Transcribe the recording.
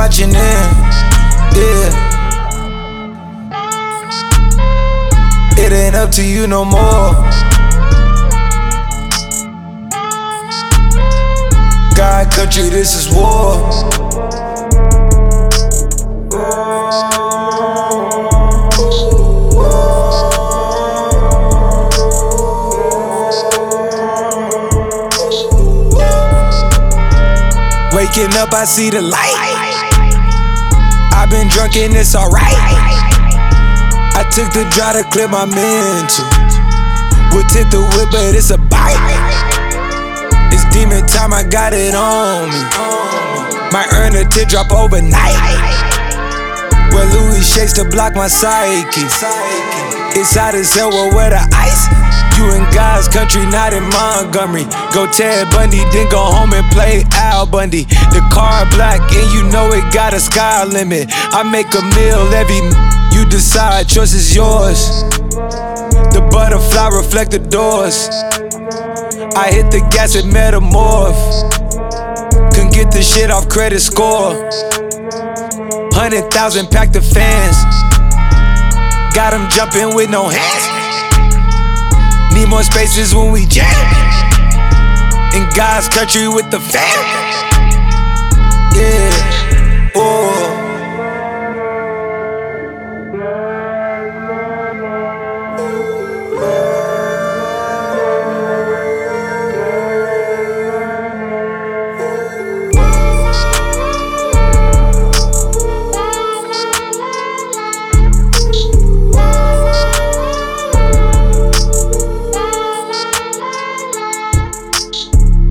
watching in, yeah. It ain't up to you no more. God, country, this is war. Waking up, I see the light. I've been drunk and it's alright. I took the drive to clear my mental. Would tip the whip, but it's a bite. It's demon time, I got it on me. Might earn a teardrop overnight. Where Louis shakes to block my psyche. It's hot as hell, well, where the ice? You in God's country, not in Montgomery. Go Ted Bundy, then go home and play Al Bundy. The car black and you know it got a sky limit. I make a meal every you decide, choice is yours. The butterfly reflect the doors. I hit the gas at Metamorph. Couldn't get the shit off credit score. 100,000 packed the fans. Got them jumping with no hands. Need more spaces when we jam. In God's country with the fam.